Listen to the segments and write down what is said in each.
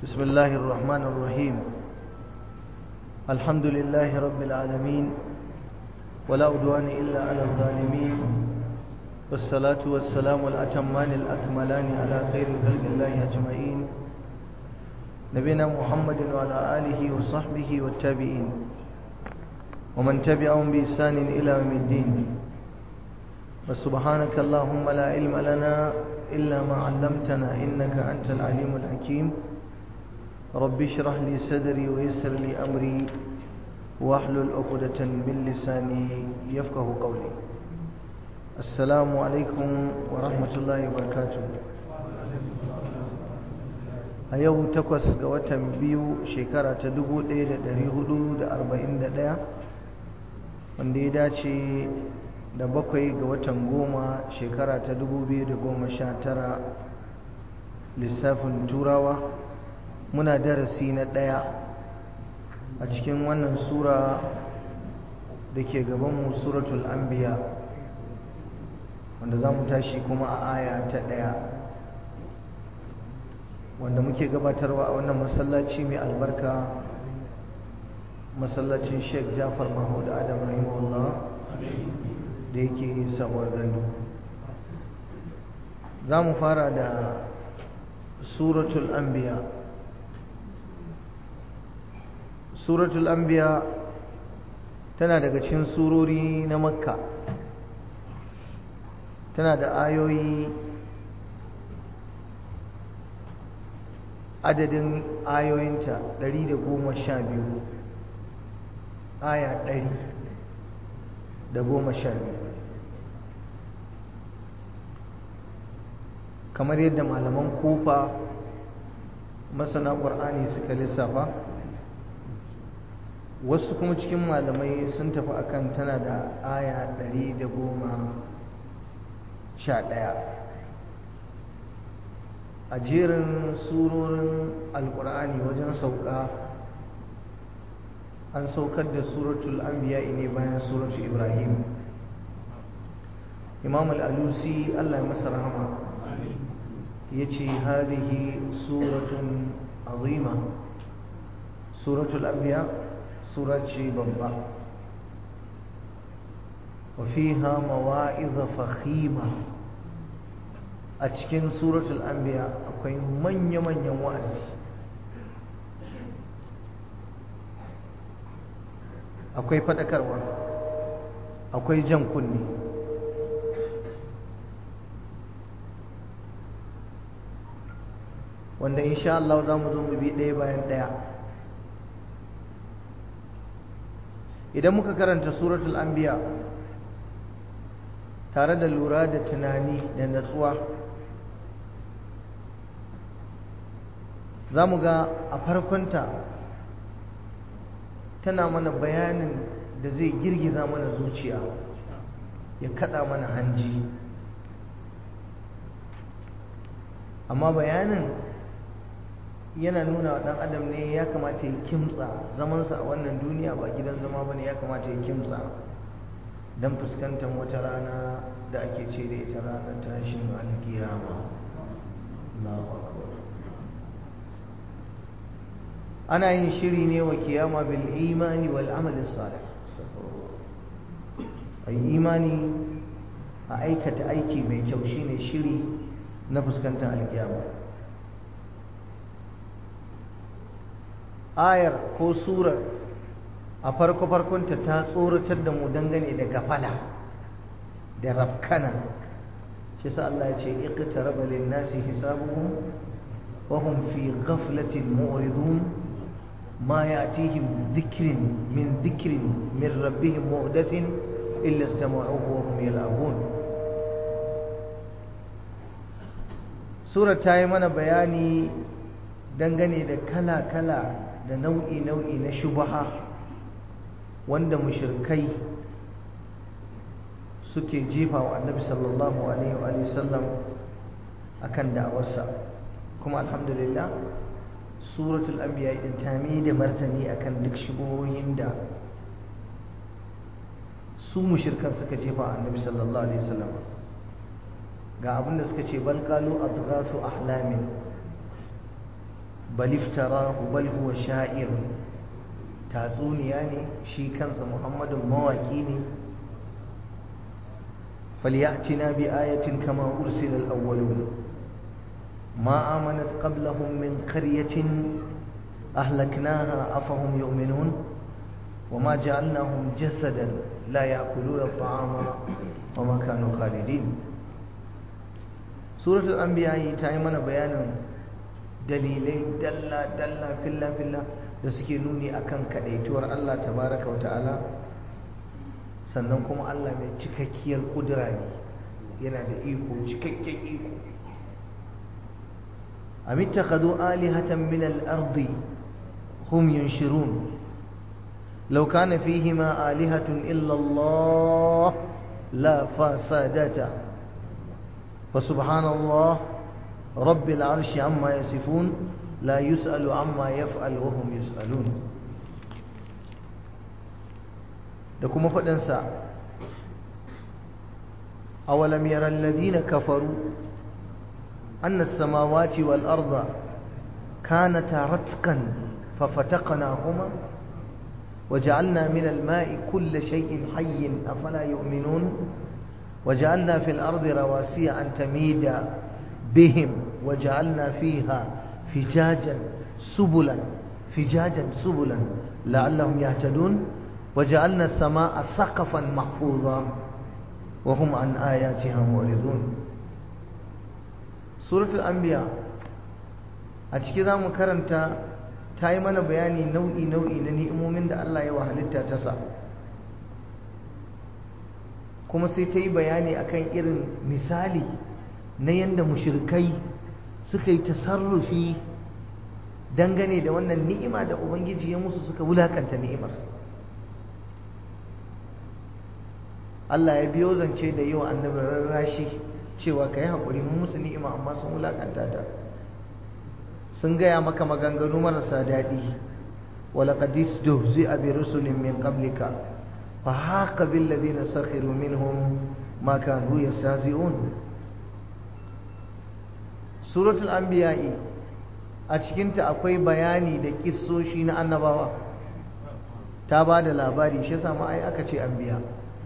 بسم الله الرحمن الرحيم الحمد لله رب العالمين ولا عدوان إلا على الظالمين والصلاة والسلام الأتمان الأكملان على خير خلق الله أجمعين نبينا محمد وعلى آله وصحبه والتابعين ومن تبعهم بإحسان إلى يوم الدين وسبحانك اللهم لا علم لنا إلا ما علمتنا إنك أنت العليم الحكيم رب اشرح لي صدري ويسر لي أمري واحلل عقدة من لساني يفقه قولي السلام عليكم ورحمة الله وبركاته a yau 8 ga watan biyu shekara ta 1441 wanda ya dace da 7 ga watan 10 shekara ta 2019 lissafin turawa muna darasi na 1 a cikin wannan sura da ke gabanmu suratul anbiya wanda za mu tashi kuma a aya ta 1 wanda muke gabatarwa a wannan masallaci mai albarka masallacin Sheikh Jafar Mahmud Adam rahimahullah da yake sabuwar gandu za mu fara da suratul anbiya. Suratul anbiya tana daga cikin surori na makka, tana da ayoyi adadin ayoyinta 112 aya 112 kamar yadda malaman kufa masana ƙur'ani suka lissafa. Wasu kuma cikin malamai sun tafi akan tana da aya 111. A jerin surorin alkur'ani wajen sauka an saukar da suratul anbiya ne bayan suratul ibrahim. Imam al-alusi Allah ya masa rahama yace hadhihi suratun azima, suratul anbiya sura ce babba, wa fiha mawa'iz fakhima. A cikin suratul anbiya akwai manya-manyan wa'azi, akwai fadakarwa, akwai jan kunne. Wanda insha Allah za mu zo mu bi ɗaya bayan ɗaya. Idan muka karanta suratul anbiya tare da lura da tunani da natsuwa, za mu ga a farkonta tana mana bayanin da zai girgiza mana zuciya, ya kada mana hanji, amma bayanin yana nuna wa ɗan adam ne ya kamata ya kimtsa zamansa a wannan duniya ba gidan zama ba ne, ya kamata ya kimtsa don fuskantar wata rana da ake ce da ita ranar tashin alkiyama. Allahu akbar. Ana yin shiri ne wa kiyama bil imani wal amali salih, ai imani a aikata aiki mai kyau shine shiri na fuskantar alkiyama. Ayar ko surar a farkonta ta tsoratar da mu dangane da gafala da rafkana. shi sa Allah ya ce iqtaraba lin nasi hisabuhum wa hum fi ghaflatin mu'ridun ma ya'tihim dhikrun min rabbihim muhdathin illa istama'uhu wa hum yal'abun. Surar ta yi mana bayani dangane da kala-kala da nau'i-nau'i na shubha wanda mushrikai suke jefa wa annabi sallallahu alaihi wa sallam akan da'awarsa. Kuma alhamdulillah suratul anbiya din ta mai da martani akan duk shubuhohin da su mushrikan suka jefa wa annabi sallallahu alaihi wa sallam. Ga abinda suka ce bal qalu adghasu ahlamin, bal iftarahu bal huwa sha'ir tatsuniya ne shi kansa Muhammadun mawaki ne falyatina bi ayatin kama ursila al-awwalun ma amanat qablahum min qaryatin ahlaknaha afahum yu'minun wama ja'alnahum jasadan la ya'kuluna at-ta'ama wama kanu khalidin. Suratul anbiya ta yi mana bayanin dalilai dalla filla da suke nuni akan kadaituwar Allah tabaraka wa ta'ala, sannan kuma Allah mai cikakkiyar kudura ne, yana da iko, cikakken iko. am ittakhadhu alihatan min al-ardi hum yunshirun law kana fihima alihatun illa Allah la fasadata fa subhanallah rabbil arshi amma yasifun لا يسأل عما يفعل وهم يسألون. دكما فدنسا أولم يرى الذين كفروا أن السماوات والأرض كانتا رتقا ففتقناهما وجعلنا من الماء كل شيء حي أفلا يؤمنون وجعلنا في الأرض رواسي أن تميد بهم وجعلنا فيها فجاجا سبلا لعلهم يهتدون وجعلنا السماء سقفا محفوظا وهم عن آياتها معرضون. سورة الأنبياء أتكذا مكرنتا تايمنا بياني نوئي ننئمومن دا الله يوحلتا تسا kuma sai ta yi bayani akan irin misali na yadda mushrikai suka yi tasarrufi dangane da wannan ni'ima da ubangiji ya musu, suka wulakanta ni'imar. Allah ya biyo zance da yi wa annabi rarrashi cewa ka yi haƙuri, mun musu ni'ima amma sun wulakanta ta, sun gaya maka maganganu marasa daɗi. walaƙad istahzi'a bi rusulin min qablika fa haqa bil ladina sakhiru minhum ma kanu yastahzi'un. Suratul anbiya'i a cikinta akwai bayani da kissoshi na annabawa, ta ba da labari, shi yasa ma ai aka ce anbiya.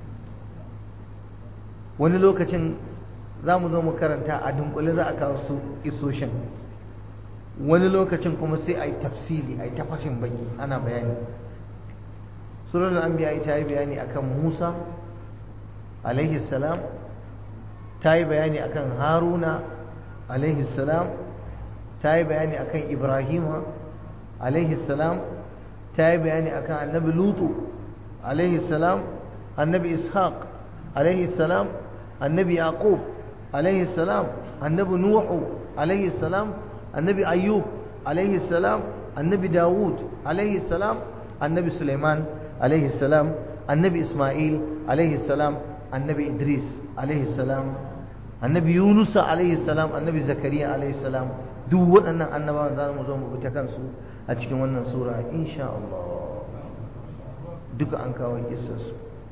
wani lokacin za mu zo mu karanta a dunkule za a kawo su kissoshin, wani lokacin kuma sai a yi tafsili, a yi tafashin baki ana bayani. Suratul anbiya'i ta yi bayani akan Musa alaihi salam, ta yi bayani akan Haruna alaihi salam, ta yi bayani akan Ibrahima alaihi salam, ta yi bayani akan annabi Lutu alaihi salam, annabi Ishaq alaihi salam, annabi Yaqub alaihi salam, annabi Nuhu alaihi salam, annabi Ayyub alaihi salam, annabi Dawud alaihi salam, annabi Sulaiman alaihi salam, annabi Ismail alaihi salam, annabi Idris alaihi salam, annabi Yunusa alaihi salam, annabi Zakariya alaihi salam. Duk waɗannan annabawan za mu zo mu bi ta kansu a cikin wannan sura insha Allah. Duka an kawo kissarsu.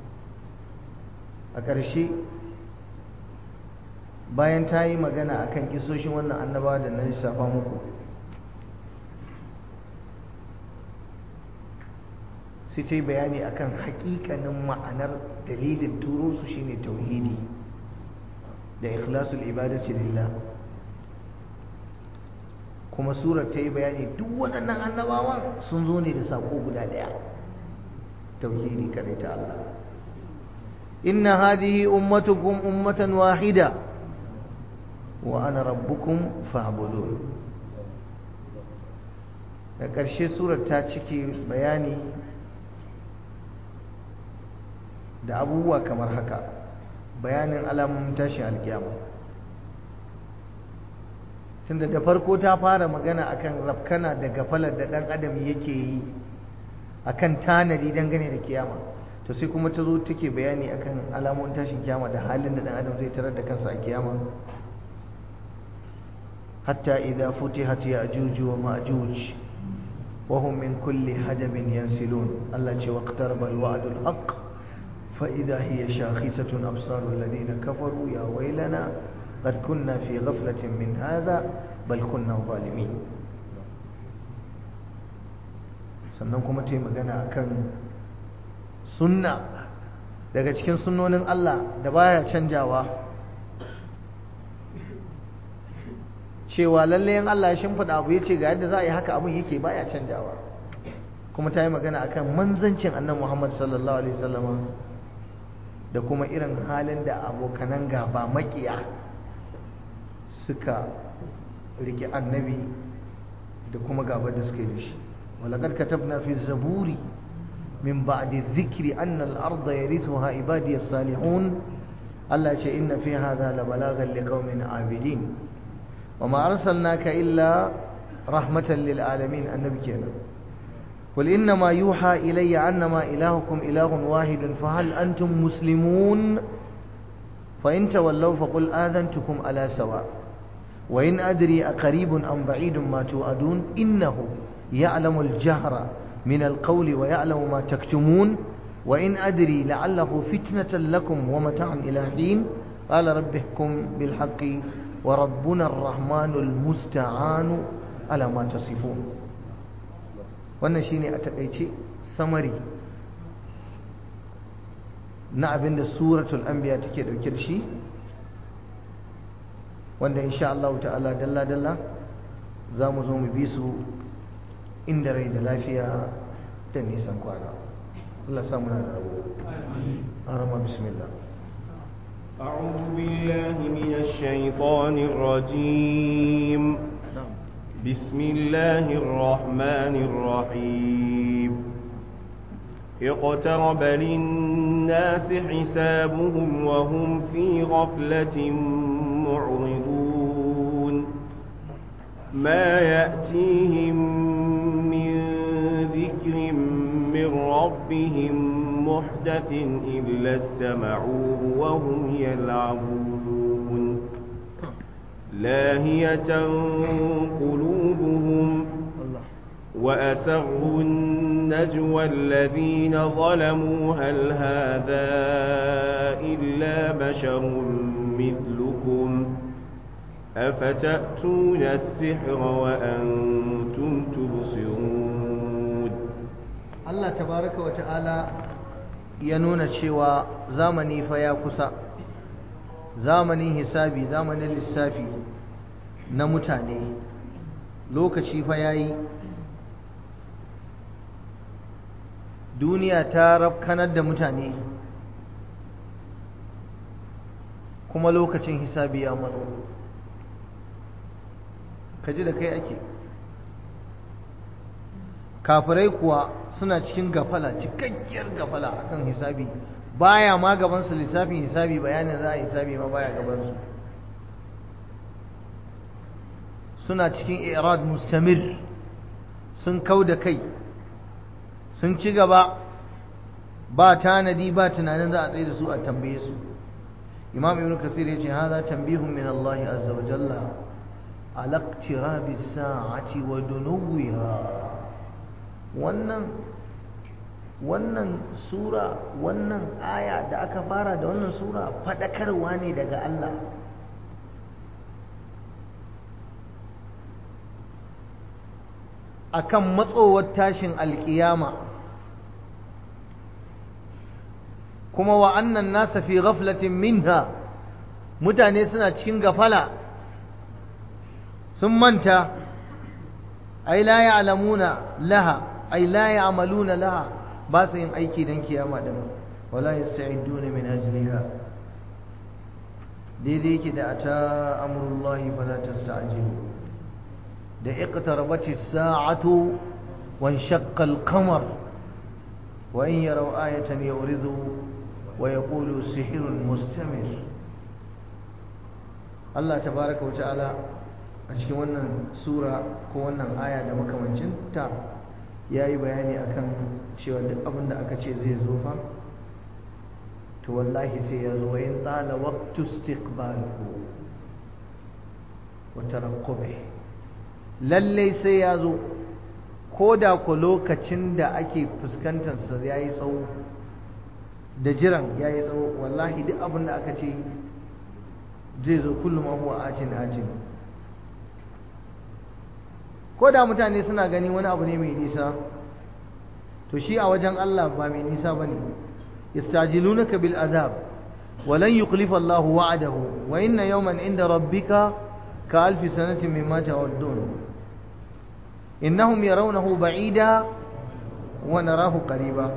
A ƙarshe bayan ta yi magana akan kissoshin wannan annabawa da na lissafa muku, sai ta yi bayani akan haƙiƙanin ma'anar dalilin turo su shine tauhidi da ikhlasul ibadati lillah. Kuma surar ta yi bayani duk waɗannan annabawan sun zo ne da saƙo guda ɗaya, tauhidi kadai ta Allah. inna hadhihi ummatukum ummatan wahida wa ana rabbukum fa'budun. Da ƙarshe surar ta cike bayani da abubuwa kamar haka: bayanin alamun tashin alkiyama, tunda da farko ta fara magana akan rafkana da gafalar da ɗan adam yake yi akan tanadi dangane da kiyama, to sai kuma ta zo take bayani akan alamun tashin kiyama da halin da ɗan adam zai tarar da kansa a kiyama. hatta idza futihat ya'juj wa ma'juj wa hum min kulli hadabin yansilun. Allah ce waqtaraba al-wa'du al-haqq fa idza hiya shakhisatun absaru alladhina kafaru ya waylana قد كنا في غفلة من هذا بل كنا ظالمين. sannan kuma ta yi magana akan sunna daga cikin sunnonin Allah da baya canjawa, cewa lalle in Allah ya shimfida abu yace ga yadda za a yi haka abun yake baya canjawa. Kuma ta yi magana akan manzancin annabi Muhammad sallallahu alaihi wasallam da kuma irin halin da abokanan gaba makiya suka rike annabi da kuma gaba da suka yi shi. walaqad katabna fi zaburi min ba'di dhikri anna al-ardha yarithuha ibadi as-salihun. Allah ya ce inna fi hadha la balagan liqaumin abidin wama arsalnaka illa rahmatan lil alamin. annabi kenan. قل إنما يوحى إلي أنما إلهكم إله واحد فهل أنتم مسلمون فإن تولوا فقل آذنتكم على سواء وإن أدري أقريب أم بعيد ما توعدون إنه يعلم الجهر من القول ويعلم ما تكتمون وإن أدري لعله فتنة لكم ومتاع إلى حين قال رب احكم بالحق وربنا الرحمن المستعان على ما تصفون. wannan shine a takeice samari na abinda suratul anbiya take dauke da shi, wanda insha Allah ta'ala dalla dalla zamu zo mu bi su inda rai da lafiya da nisan kwana. Allah ya samu na da rabo. arama bismillah. a'udhu billahi minash shaitanir rajim. بسم الله الرحمن الرحيم. اقترب للناس حسابهم وهم في غفلة معرضون. ما يأتيهم من ذكر من ربهم محدث إلا استمعوه وهم يلعبون. لاهية قلوبهم وأسروا النجوى الذين ظلموا هل هذا إلا بشر مثلكم أفتأتون السحر وأنتم تبصرون. الله تبارك وتعالى ينون شوى زامني فيا كسا zamanin hisabi, zamanin lissafi na mutane, lokaci fa yayi. Duniya ta rafkanar da mutane kuma lokacin hisabi ya matso. Kaji da kai ake. Kafirai kuwa suna cikin gafala, cikakkiyar gafala akan hisabi. Baya ma gabansu lissafin hisabi, bayanin za a hisabi ma baya gabansu. Suna cikin irad mustamir, sun kau da kai, sun ci gaba, ba tanadi ba tunanin za a tsaye da su a tambaye su. Imam Ibn Kathir ya ce hadha tanbihun min Allah azza wa jalla ala iqtirabi as-sa'ati wa dunuwiha. wannan sura, wannan aya da aka fara da wannan sura fadakarwa ne daga Allah. Akan matsowar tashin alkiyama, kuma wa annan nasa fi ghaflatin minha, mutane suna cikin gafala, sun manta, ai la ya'lamuna laha, ai la ya'maluna laha, ba su yin aiki don kiyama din, wala yasta'iduna min ajliha. daidai yake da ata amrullahi fala tasta'jilu, da iqtarabati as-sa'atu wa inshaqqa al-qamar wa in yaraw ayatan yuridu wa yaqulu sihrun mustamir. Allah tabaaraka wa ta'ala a cikin wannan sura ko wannan aya da makamancinta yayi bayani akan cewa duk abin da aka ce zai zo fa to wallahi sai ya zo. in tsala waqtu istiqbaluhu wa tarakkubi, lalle sai ya zo, ko da ku lokacin da ake fuskantar sa yayi tsawo, da jiran yayi tsawo, wallahi duk abin da aka ce zai zo, kullu ma huwa atin. ko da mutane suna gani wani abu ne mai nisa, to shi a wajen Allah ba mai nisa bane yastajilunaka bil azab walan yukhlifa Allahu wa'adahu wa inna yawman inda rabbika ka alfi sanatin mimma ta'uddun innahum yarawnahu ba'ida wa narahu qariba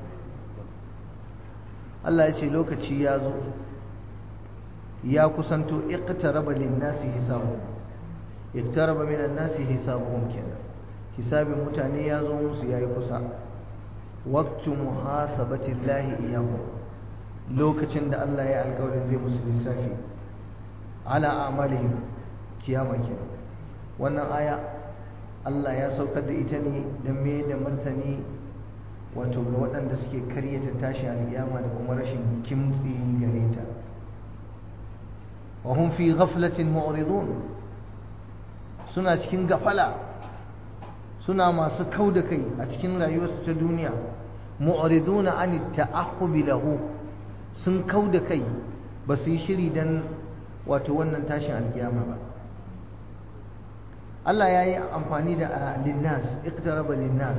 Allah ya ce lokaci ya zo ya kusanto iqtaraba lin-nasi hisabuhum iqtaraba minan-nasi hisabuhum kenan hisabin mutane ya zo musu yayi kusa waqtu muhasabatillahi iyahum lokacin da Allah ya alƙawarin zai musu lissafi ala amalihim kiyama kenan wannan aya Allah ya saukar da ita ne don me da martani wato ga waɗanda suke karyata tashi alƙiyama da kuma rashin kimtsi gare ta wa hum fi ghaflatin mu'ridun suna cikin gafala suna masu kauda kai a cikin rayuwarsu ta duniya mu'riduna an ta'ahhubi lahu sun kauda kai ba su yi shiri dan wato wannan tashin alƙiyama ba Allah ya yi amfani da linnas iqtaraba linnas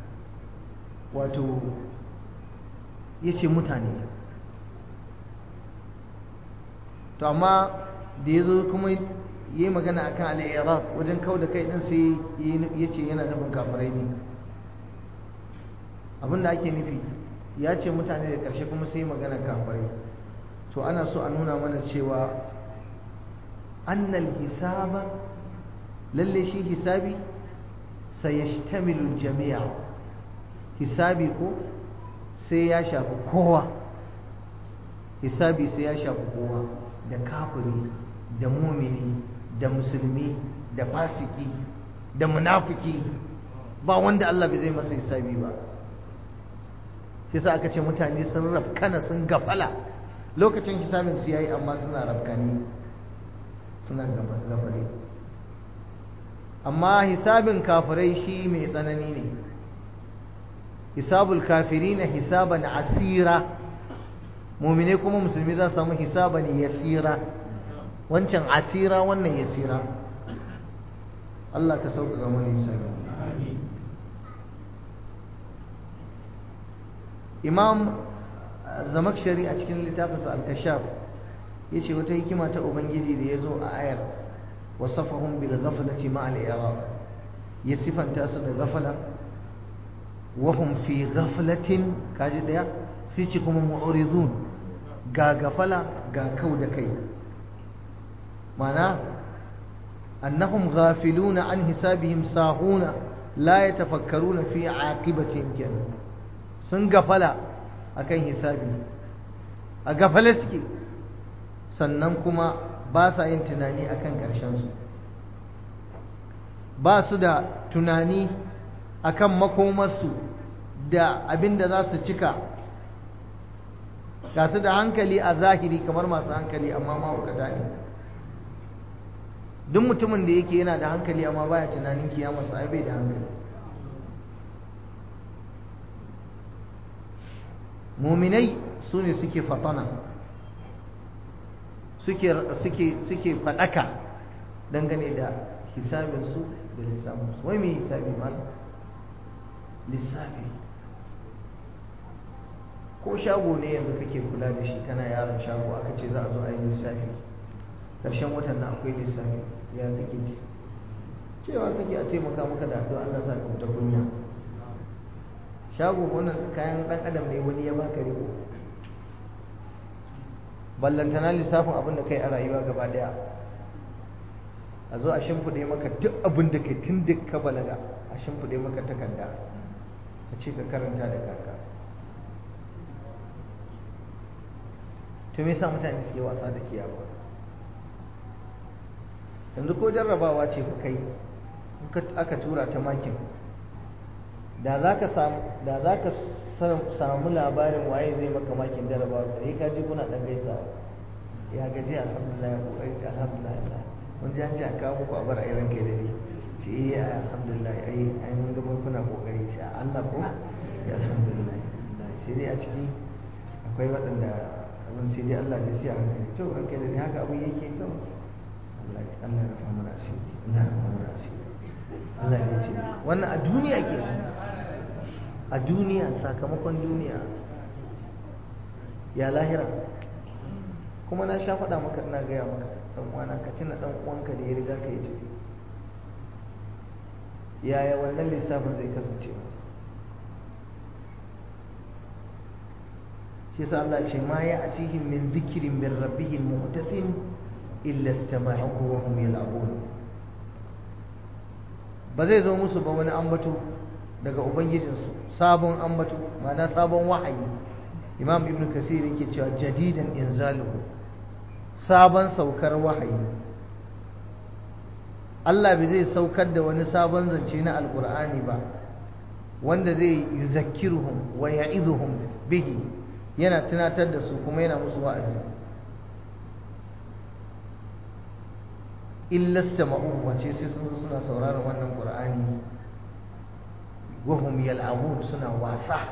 wato yace mutane to amma da yazo kuma yayi magana akan al-i'rab wajen kauda kai din sai yace yana nufin kafirai ne abinda ake nufi ya ce mutane da ƙarshe kuma sai magana kafirai to ana so a nuna mana cewa annal hisaba lalle shi hisabi sayashtamilu jami'a hisabi ko sai ya shafi kowa hisabi sai ya shafi kowa da kafiri da mumini da musulmi da fasiki da munafiki ba wanda Allah bai zai masa hisabi ba shi yasa aka ce mutane sun rafkana sun gafala lokacin hisabin su yayi amma suna rafkani suna gafare amma hisabin kafirai shi mai tsanani ne hisabul kafirina hisaban asira mu'mine kuma musulmi za su samu hisaban yasira wancan asira wannan yasira Allah ka sauƙaƙa mana hisabi Imam Zamakshari a cikin littafinsa Al-Kashaf yace wata hikima ta ubangiji da yazo a ayar wasafahum bil ghaflati ma al i'rab ya sifanta su da ghafala wa hum fi ghaflatin kaji daya sai ce kuma mu'ridun ga gafala ga kau da kai mana annahum ghafiluna an hisabihim sahuna la yatafakkaruna fi aqibatihim kenan sun gafala akan hisabi a gafale suke sannan kuma ba sa yin tunani akan ƙarshensu ba su da tunani akan makomarsu da abin da za su cika ga su da hankali a zahiri kamar masu hankali amma mahaukata ne duk mutumin da yake yana da hankali amma baya tunanin kiyamarsa ai bai da hankali muminai su ne suke fatana suke faɗaka dangane da hisabinsu da lissabinsu wai mai hisabi ma lissafi ko shago ne yanzu kake kula da shi kana yaron shago aka ce za a zo a yi lissafi ƙarshen watan na akwai lissafi ya kake ji cewa kake a taimaka maka da addu'a Allah sa ka kunya shago wannan kayan dan adam ne wani ya baka riko ballantana lissafin abin da kai a rayuwa gaba daya a zo a shimfiɗe maka duk abin da kai tun da ka balaga a shimfiɗe maka takarda a ce ka karanta da kaka to me yasa mutane suke wasa da kiyama yanzu ko jarrabawa ce ku kai aka tura ta makin da za ka samu labarin waye zai maka makin jarrabawa da ya kaji kuna ɗan gaisa ya gaji alhamdulillah ya kokari alhamdulillah mun ji an ji a kawo muku a bar a irin kai da ni ce iya alhamdulillah ai mun ga kuna kokari ce Allah ko ya alhamdulillah sai dai a ciki akwai waɗanda abin sai dai Allah ne sai a hankali to ranka da ni haka abin yake to Allah ya rafa mana asiri Allah ya rafa mana asiri Allah ya ce wannan a duniya ke a duniya, sakamakon duniya. Ya lahira kuma na sha faɗa maka, ina gaya maka ɗan uwana, ka tuna ɗan uwanka da ya riga ka yi tafi, yaya wannan lissafin zai kasance masa? shi yasa Allah ce ma ya atihim min dhikrin min rabbihim muhdathin illa istama'uhu wa hum yal'abun. Ba zai zo musu ba wani ambato daga ubangijinsu, sabon ambato, ma'ana sabon wahayi. Imam Ibn Kasir yake cewa jadidan inzaluhu, sabon saukar wahayi. Allah bai zai saukar da wani sabon zance na alkur'ani ba wanda zai yuzakkiruhum wa ya'izuhum bihi, yana tunatar da su kuma yana musu wa'azi. illa sama'u, wace sai sun zo suna sauraron wannan qur'ani, wahum yal'abun, suna wasa.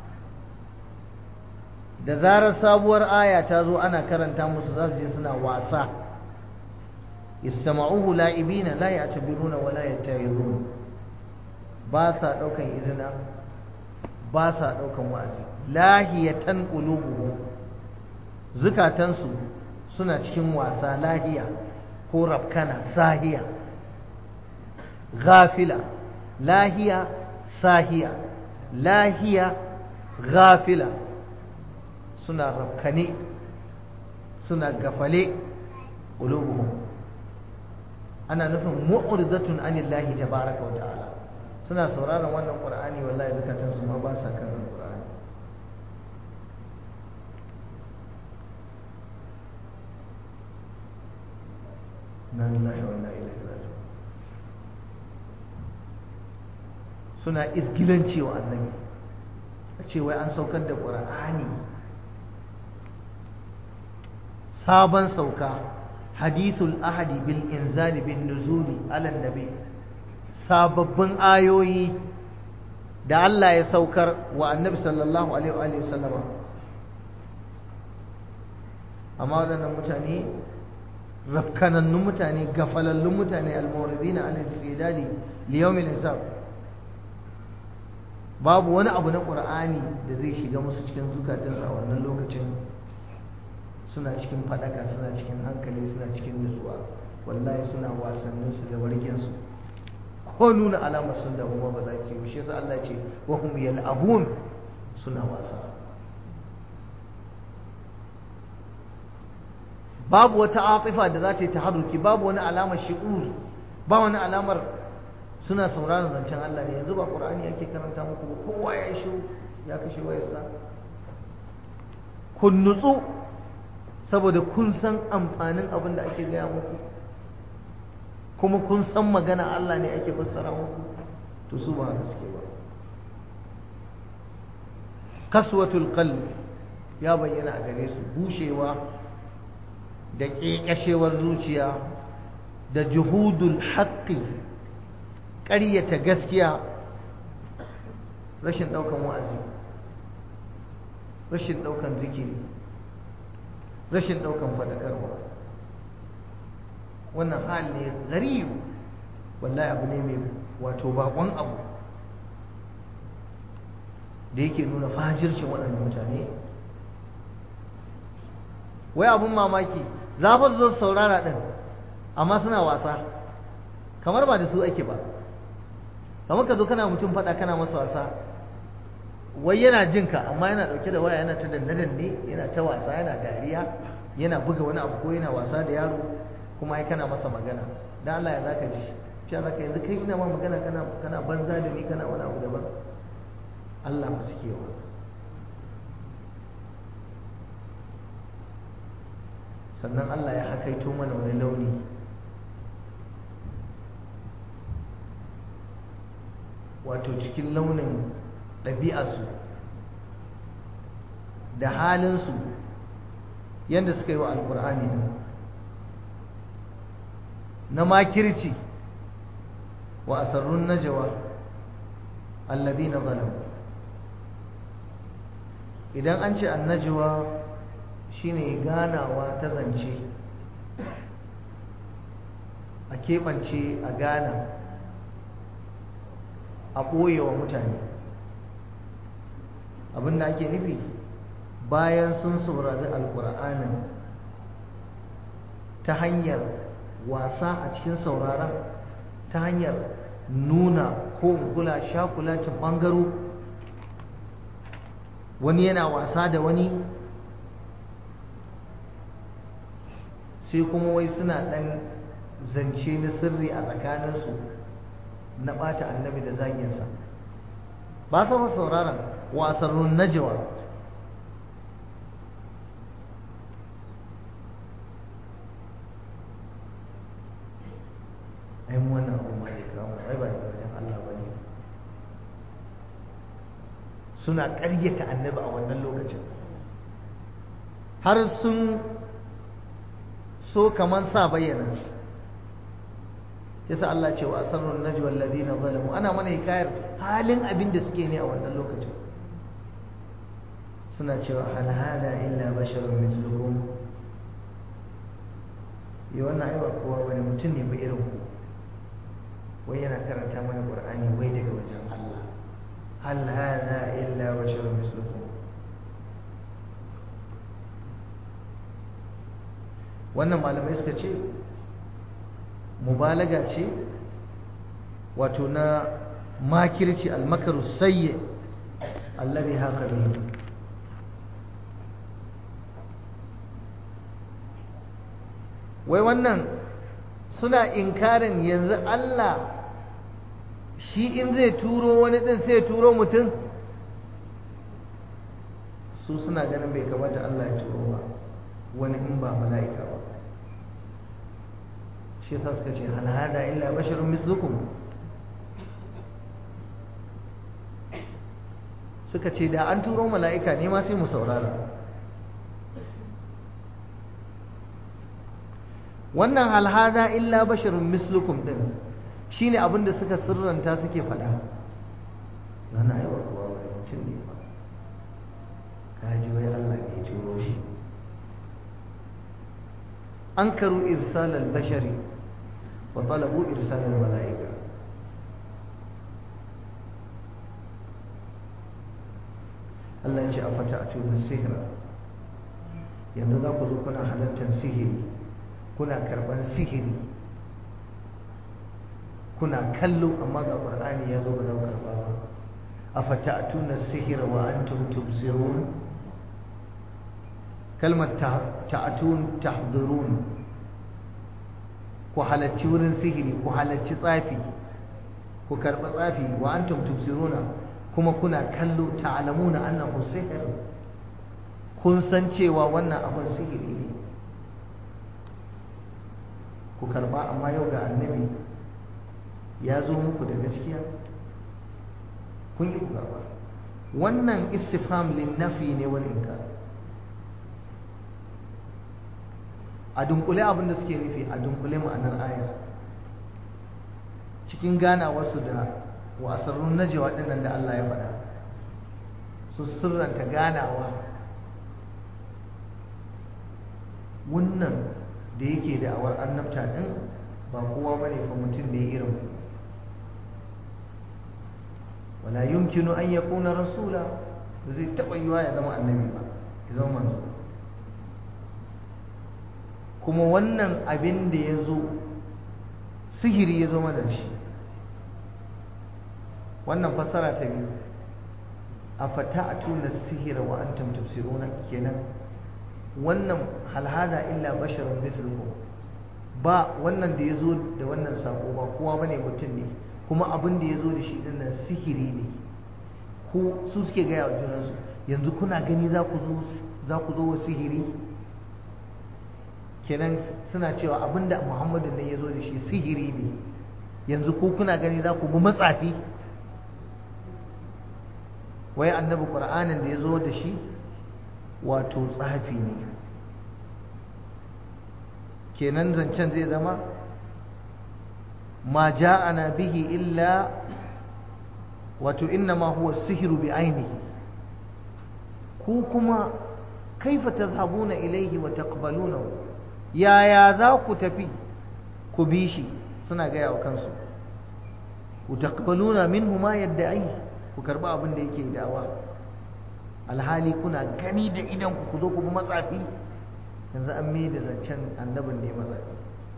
Da zarar sabuwar aya ta zo ana karanta musu, za su je suna wasa. istama'uhu la'ibina la ya'tabiruna wa la yatta'izun, ba sa daukan izina, ba sa daukan wa'azi. Lahiyatan qulubuhum, zukatansu suna cikin wasa, lahiya ko rafkana, sahiya, ghafila, lahiya, sahiya, lahiya, ghafila, suna rafkane, suna gafale. qulubuhum ana nufin mu'ridatun anillahi tabaraka wa ta'ala, suna sauraron wannan qur'ani, wallahi zukatansu ma ba sa kan qur'ani. inna lillahi wa inna ilaihi raji'un. suna isgilanci wa annabi, a ce wai an saukar da qur'ani sabon sauka, hadithul ahadi bil inzali bin nuzuli ala nabi, sababbin ayoyi da Allah ya saukar wa annabi sallallahu alaihi wa sallama. amma waɗannan mutane, rafkanannun mutane, gafalallun mutane, al-muridina ala al-istidadi li yawm al-hisab, babu wani abu na qur'ani da zai shiga musu cikin zukatansu a wannan lokacin. suna cikin fadaka, suna cikin hankali, suna cikin nutsuwa, wallahi suna wasannin su da wargin su, ko nuna alamar sun damu ba za su yi. shi yasa Allah ce wa hum yal'abun, suna wasa. babu wata atifa da za ta yi taharruki, babu wani alamar shi'ur, ba wani alamar suna sauraron zancen Allah ne. yanzu ba Qur'ani yake karanta muku ba, kowa ya shiru, ya kashe wayarsa. kun nutsu saboda kun san amfanin abin da ake gaya muku, kuma kun san magana Allah ne ake fassara muku. to su ba haka suke ba. kaswatul qalb ya bayyana a gare su, bushewa da ƙeƙashewar zuciya, da juhudul haqqi, ƙaryata gaskiya, rashin ɗaukan wa'azi, rashin ɗaukan zikiri, rashin ɗaukan faɗakarwa. wannan hal ne gariyu, wallahi abu ne mai wato bakon abu da yake nuna fajircin waɗannan mutane. wai abun mamaki, za fa zo saurara ɗin, amma suna wasa, kamar ba da su ake ba. kamar ka zo kana mutum faɗa, kana masa wasa, wai yana jin ka, amma yana ɗauke da waya, yana ta danne-danne, yana ta wasa, yana dariya, yana buga wani abu, ko yana wasa da yaro, kuma ai kana masa magana. dan Allah ya zaka ji shi, zaka yanzu kai ina ma magana, kana banza da ni, kana wani abu daban. Allah ba suke wa. sannan Allah ya hakaito mana wani launi wato cikin launin ɗabi'arsu da halinsu, yadda suka yi wa alkur'ani na makirci. wa asarrun najwa alladhina zalamu, idan an ce annajwa shine ganawa ta zance, a keɓance, a gana, a ɓoye wa mutane. abinda ake nufi bayan sun saurari alkur'anin ta hanyar wasa a cikin sauraron, ta hanyar nuna ko kula shakulatin ɓangaro, wani yana wasa da wani, sai kuma wai suna ɗan zance na sirri a tsakaninsu na ɓata annabi da zaginsa. ba sa sauraron wasarrun najwa. ai mu wannan abu ma da kawo ai ba daga wajen Allah ba ne. Suna ƙaryata annabi a wannan lokacin har sun so kaman sa bayyana. Yasa Allah ce wa asarrun najwa alladhina zalamu, ana mana hikayar halin abin da suke ne a wannan lokacin. Suna cewa hal hada illa basharun mithlukum, yi wannan ai ba kowa bane, mutum ne ba irin ku, wai yana karanta mana Qur'ani wai daga wajen Allah. hal hada illa basharun mithlukum. wannan malamai suka ce mubalaga ce wato na makirci, almakaru sayyi alladhi haqa bihi. wai wannan suna inkarin yanzu Allah shi in zai turo wani din sai ya turo mutum. su suna ganin bai kamata Allah ya turo ba wani in ba mala'ika ba. shi yasa suka ce hal hada illa basharun mislukum. suka ce da an turo mala'ika ne ma sai mu saurara. wannan hal hada illa basharun mislukum din shine abin da suka sirranta suke faɗa. yana yi wa kowa wani mutum ne ba, kaji wai Allah ne ya turo shi. ankaru irsal al-bashari wa talabu irsal al-mala'ika. Allah ya ce a fata a tunan sihira, yanzu za ku zo kuna halartar sihiri, kuna karban sihiri, kuna kallo amma ga Qur'ani ya zo ba za ku karba ba. a fata a tunan sihira wa antum tubsirun. kalmar ta'atun tahdurun, ku halarci wurin sihiri, ku halarci tsafi, ku karɓi tsafi. wa antum tubsiruna, kuma kuna kallo. ta'lamuna annahu sihr, kun san cewa wannan abin sihiri ne, ku karba. amma yau ga annabi ya zo muku da gaskiya, kun yi ku karba. wannan istifham lin nafi ne wal inkar. a dunkule abin da suke nufi, a dunkule ma'anar ayar cikin ganawarsu da wa asarrun najwa dinnan da Allah ya faɗa, su sirranta ganawa. wannan da yake da awar annabta din ba kowa bane fa, mutum ne irin ku. wala yumkinu an yakuna rasula, zai taɓa yiwa ya zama annabi ba, ya zama manzo. kuma wannan abin da ya zo sihiri ya zo mana shi. wannan fassara ta biyu, a fata a tuna sihira wa antum tubsiruna, kenan wannan halhada illa basharun mithlukum, ba wannan da ya zo da wannan sako ba kowa bane, mutum ne. kuma abin da ya zo da shi dinnan sihiri ne. ko su suke gaya wa junansu, yanzu kuna gani za ku zo wa sihiri. kenan suna cewa abinda Muhammadu ne ya zo da shi sihiri ne, yanzu ko kuna gani za ku bi matsafi. wai annabi Qur'anin da ya zo da shi wato tsafi ne. kenan zancen zai zama ma ja'ana bihi illa wato innama huwa sihiru bi ainihi. ku kuma kaifa tadhhabuna ilayhi wa taqbalunahu, yaya za ku tafi ku bi shi? suna gaya wa kansu. ku taqbaluna minhu ma yadda'i, ku karba abin da yake da'awa. alhali kuna gani da idan ku zo ku bi matsafi. Yanzu an mai da zancen annabin ne matsafi.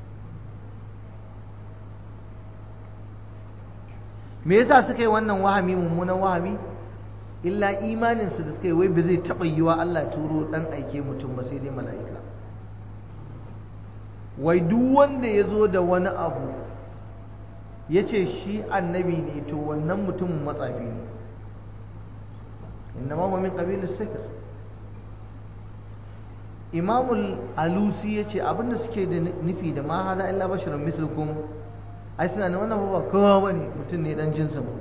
me yasa suka yi wannan wahami, mummunan wahami? Illa imaninsu da suka yi wai ba zai taɓa yiwa Allah turo ɗan aike mutum ba sai dai mala'ika. Wai duk wanda ya zo da wani abu ya ce shi annabi ne, to wannan mutumin matsafi ne. Innama huwa min qabilis sihr. Imamul Alusi ya ce abinda suke da nufi da ma hada illa basharun mislukum, ai suna da wannan ba kowa bane, mutum ne dan jinsin mu,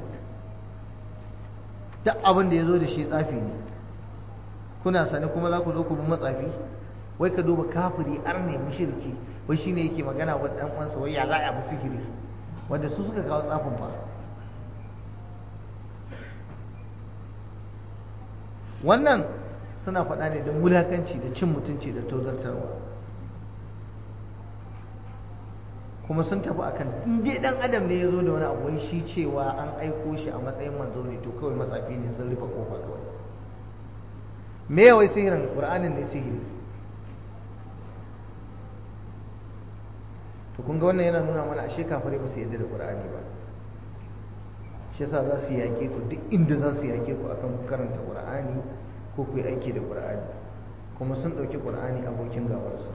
duk abin da ya zo da shi tsafi ne. Kuna sani kuma za ku zo ku bi matsafi? Wai ka duba kafiri arne mushriki, wai shine yake magana wa dan uwansa wai ya za a bi sihiri, wanda su suka kawo tsafin fa. Wannan suna faɗa ne don wulakanci da cin mutunci da tozartarwa, kuma sun tafi akan in dai dan adam ne ya zo da wani abu wai shi cewa an aiko shi a matsayin manzo ne, to kawai matsafi ne, sun rufe kofa kawai. Me ya wai sihirin? Qur'anin ne sihiri. To kun ga wannan yana nuna mana ashe kafirai ba su yarda da Qur'ani ba. Shi yasa za su yaƙe ku duk inda za su yaƙe ku akan ku karanta Qur'ani ko ku yi aiki da Qur'ani, kuma sun ɗauki Qur'ani abokin gabarsu.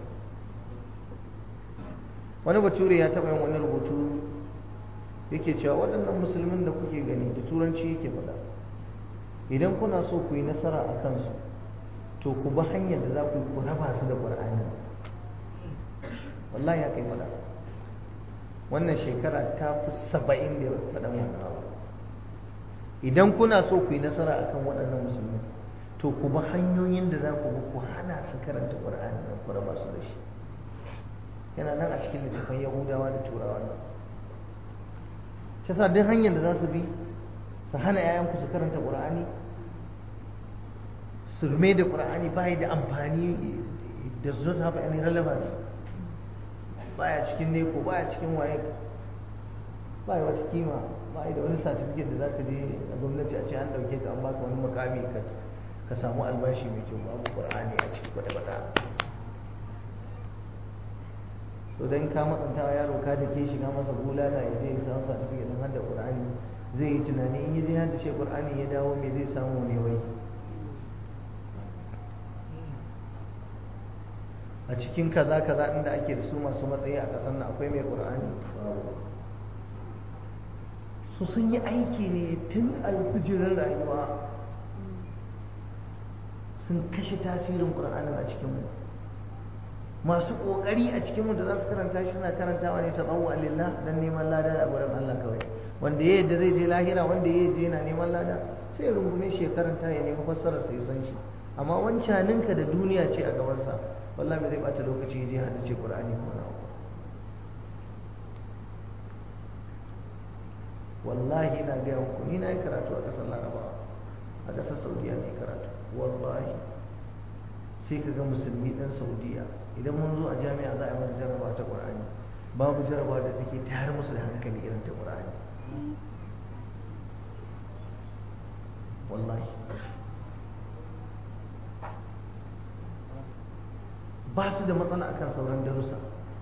Wani bature ya taɓa yin wani rubutu yake cewa waɗannan musulmin da kuke gani, da turanci yake faɗa, idan kuna so ku yi nasara a kansu to ku bi hanyar da za ku yi ku raba su da Qur'ani. Wallahi ya kai faɗa. Wannan shekara ta fi 70 da faɗan wannan abu. Idan kuna so ku yi nasara akan waɗannan musulmi, to ku bi hanyoyin da za ku bi ku hana su karanta Qur'ani nan, ku raba su da shi. Yana nan a cikin littafin Yahudawa da Turawa nan. Shi yasa duk hanyar da za su bi su hana 'ya'yanku su karanta Qur'ani, surme da Qur'ani ba da amfani, does not have any relevance, baya cikin neko, baya cikin waye, baya wata kima, baya da wani certificate da zaka je a gwamnati a ce an dauke ka an baka wani makami ka samu albashi mai kyau. Babu Qur'ani a ciki kwata-kwata. So dan ka matsanta wa yaro ka dake shi, ka masa bulala, ya je ya samu certificate din hadda Qur'ani, zai yi tunani in ya je hadda shi Qur'ani ya dawo me zai samu ne wai. A cikin kaza inda ake da su masu matsayi a ƙasar nan akwai mai Qur'ani? So sun yi aiki ne tun alfijirin rayuwa, sun kashe tasirin Qur'anin a cikinmu. Masu ƙoƙari a cikinmu da za su karanta shi suna karantawa ne ta tsawo lillah, don neman lada a wurin Allah kawai. Wanda ya yadda zai je lahira, wanda ya yadda yana neman lada, sai ya rungume shi ya karanta, ya nemi fassarar sai ya san shi. Amma wancaninka da duniya ce a gabansa, wallahi bai zai bata lokaci ya je haddace Qur'ani ko na uku. Wallahi ina gaya muku, ni na yi karatu a ƙasar Larabawa, a ƙasar Saudiya ne karatu. Wallahi sai ka ga musulmi ɗan Saudiya, idan mun zo a jami'a za a yi mana jarabawa ta Qur'ani, babu jarabawa da take tayar musu da hankali irin ta Qur'ani. Wallahi ba su da matsala akan sauran darussa.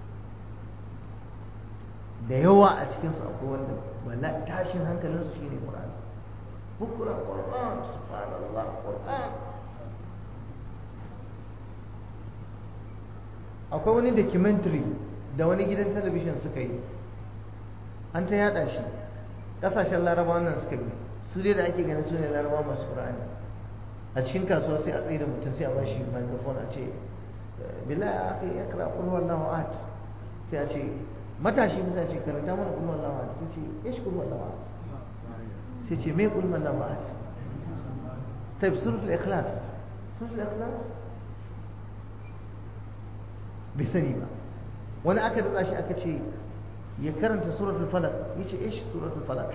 Da yawa a cikinsu akwai wanda tashin hankalinsu shine Qur'ani. Bukra Qur'an, subhanallah, Qur'an. Akwai wani documentary da wani gidan talabijin suka yi, an ta yada shi, kasashen Larabawa nan suka bi, su dai da ake ganin su ne Larabawa masu Qur'ani. A cikin kasuwa sai a tsaye da mutum, sai a bashi microphone a ce billahi ya akhi ikra qul huwallahu ahad, sai a ce matashi musa ce karanta mana qul huwallahu ahad, sai ce ish qul huwallahu ahad, sai ce me qul huwallahu ahad, طيب سورة الإخلاص، سورة الإخلاص بسني ba. wani aka dutsa shi aka ce ya karanta suratul falaq, yace ish suratul falaq.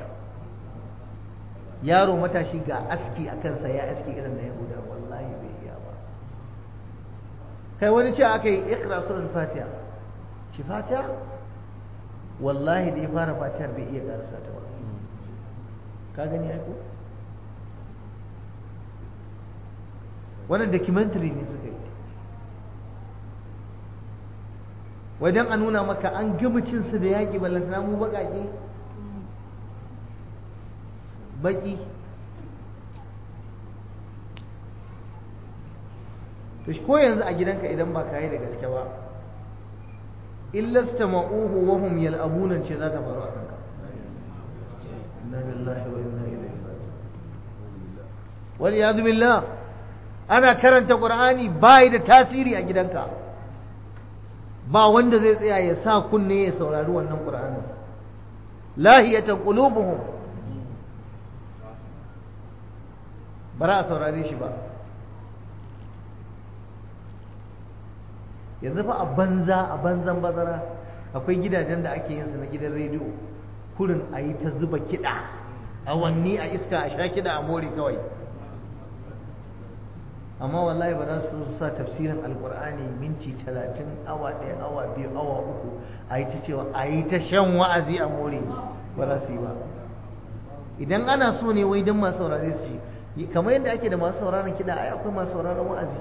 Yaro matashi ga aski a kansa, ya aski irin na Yahuda, wallahi bai iya ba. Kai wani ce aka yi ikra suratul fatiha, ci fatiha, wallahi da ya fara fatihar bai iya karasa ta ba. Ka gani ai ko? wannan documentary ne suka yi wajen a nuna maka an gama cinsu da yaƙi ballantana mu baƙaƙe baƙi. to ko yanzu a gidanka idan ba ka yi da gaske ba illasta ma'uhu wa hum yal'abunan ce za ta faru a kanka. inna lillahi wa inna ilaihi raji'un wal iyad billah. ana karanta qur'ani bai da tasiri a gidanka, ba wanda zai tsaya ya sa kunne ya saurari wannan qur'anin. lahiyatan qulubuhum, bara a saurare shi ba. yanzu fa a banzan bazara akwai gidajen da ake yin su na gidan rediyo kurin a yi ta zuba kiɗa awanni a iska a sha kiɗa a more kawai, amma wallahi ba za su sa tafsirin alkur'ani minti 30 awa 1 awa 2 awa 3 a yi ta cewa a yi ta shan wa'azi a more, ba za su yi ba. idan ana so ne wai don masu saurare su ji kamar yadda ake da masu sauraron kiɗa ai akwai masu sauraron wa'azi.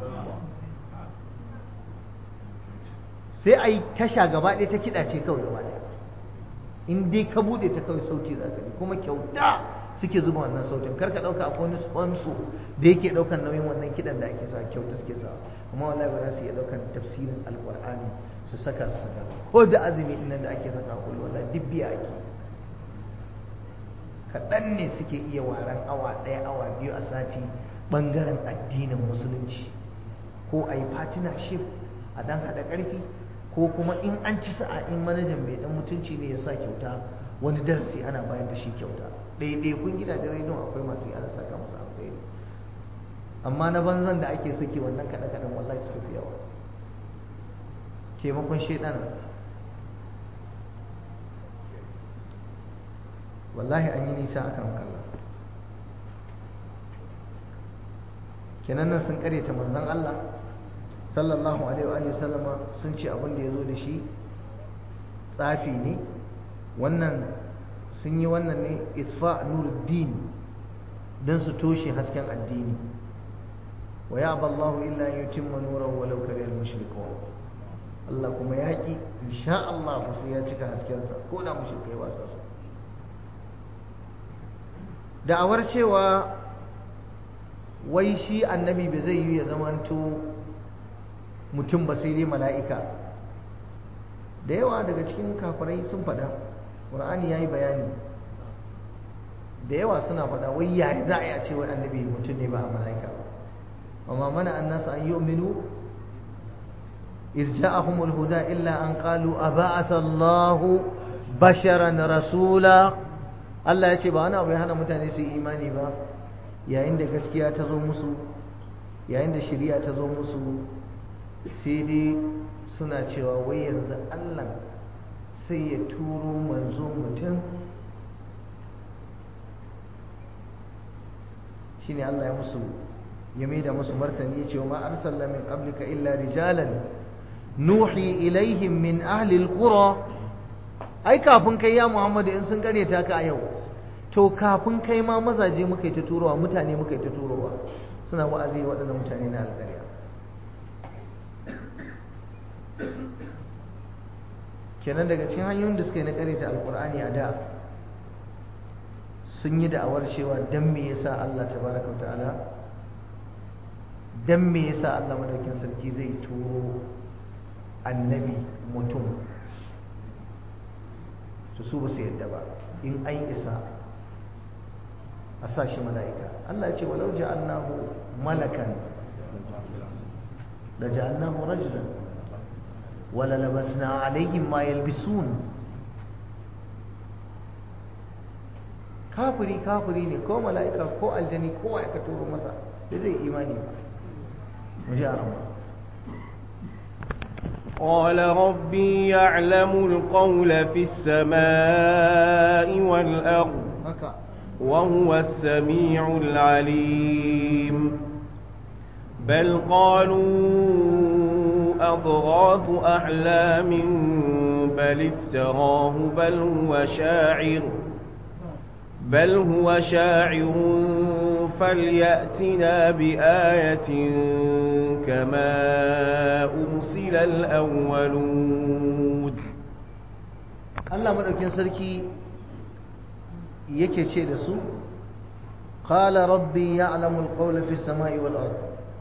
sai a yi tasha gaba ɗaya ta kiɗa ce kawai gaba ɗaya, in dai ka buɗe ta kawai sauti za ka bi, kuma kyauta suke zuba wannan sautin. kar ka ɗauka akwai wani sponsor da yake ɗaukan nauyin wannan kiɗan da ake sa, kyauta suke sa. amma wallahi ba za su iya ɗaukan tafsirin alƙur'ani su saka ko da azumi ɗin nan da ake saka kullu wallahi duk biya ake. kaɗan ne suke iya waran awa 1 awa 2 a sati ɓangaren addinin musulunci, ko a yi partnership a ɗan haɗa ƙarfi, ko kuma in an ci sa'a in manajan mai ɗan mutunci ne ya sa kyauta wani darasi ana bayar da shi kyauta. ɗaiɗaikun gidajen rediyon akwai masu yi ana saka musu alkhairi, amma na banzan da ake saki wannan kaɗe-kaɗen wallahi su fi yawa. taimakon shaidan wallahi an yi nisa a kan kalla. kenan nan sun karyata manzon Allah sallallahu alaihi wa sallama, sun ce abin da ya zo da shi tsafi ne. wannan sun yi wannan ne itfa nuruddin, don su toshe hasken addini. wa ya'ba Allahu illa an yutimma nurahu walau karihal mushrikun. Allah kuma ya ki insha Allah sai ya cika haskensa ko da mushrikai ba su. da'awar cewa wai shi annabi bai zai yi ya zamanto mutum ba sai dai mala'ika, da yawa daga cikin kafirai sun faɗa, ƙur'ani ya yi bayani da yawa suna faɗa wai yaya za a yi a ce wai annabi mutum ne ba a mala'ika ba. amma mana an nasu an yi uminu iz ja'ahumul huda illa an qalu aba'atha Allahu basharan rasula. Allah ya ce ba wani abu ya hana mutane su yi imani ba yayin da gaskiya ta zo musu, yayin da shari'a ta zo musu, sai dai suna cewa wai yanzu Allah sai ya turo manzo mutum. shine Allah ya maida musu martani ya ce wa ma arsalna min qablika illa rijalan nuhi ilaihim min ahli alqura. ai kafin kai ya Muhammadu in sun kareta ka a yau, to kafin kai ma mazaje muka yi ta turowa, mutane muka yi ta turowa suna wa'azi waɗannan mutane na alƙarya. kenan daga cikin hanyoyin da suka yi na kareta alƙur'ani a da sun yi da'awar cewa dan me yasa Allah tabaraka wa ta'ala, dan me yasa Allah madaukakin sarki zai turo annabi mutum, su ba su yadda ba in an isa a sa shi mala'ika. Allah ya ce walau ja'alnahu malakan la ja'alnahu rajulan wala labasna alaihim ma yalbisun. kafiri ne ko mala'ika ko aljani ko aka turo masa da zai imani ba. mu ji arama قال ربي يعلم القول في السماء والأرض وهو السميع العليم بل قالوا أضغاث أحلام بل افتراه بل هو شاعر فليأتنا بآية كما أرسل الأولون. Allah madaukin sarki yake ce da su qala rabbi ya'lamu al-qawla fi as-sama'i wal ard.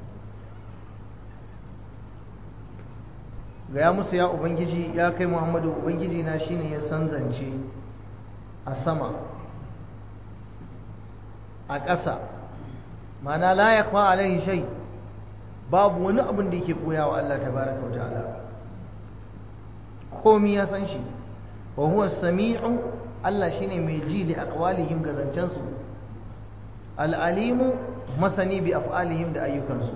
Gaya musu ya ubangiji, ya kai Muhammadu, ubangiji na shine ya san zance a sama a ƙasa, mana la yakfa alaihi shay, babu wani abin da yake koya wa Allah tabaraka wa ta'ala, komai ya san shi. wa huwa sami'u, Allah shine mai ji da aqwalihim ga zancensu, al-alimu masani bi af'alihim da ayyukansu.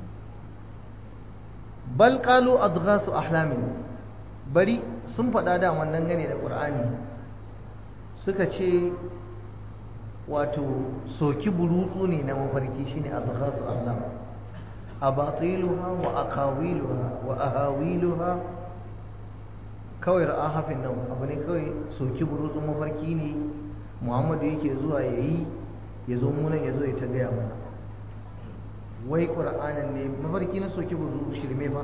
bal qalu adghasu ahlamin, bari sun faɗa da wannan gane da Qur'ani, suka ce wato soki burutsu ne na mafarki, shine adghasu ahlam, abatiluha wa aqawiluha wa ahawiluha, kawai ra'ahafin nan abu ne, kawai soki burutsun mafarki ne Muhammadu yake zuwa yayi, ya zo munan ya zo ya ta gaya mana. Wai ƙura'anin ne mafarki na soki burutsu, shirme fa.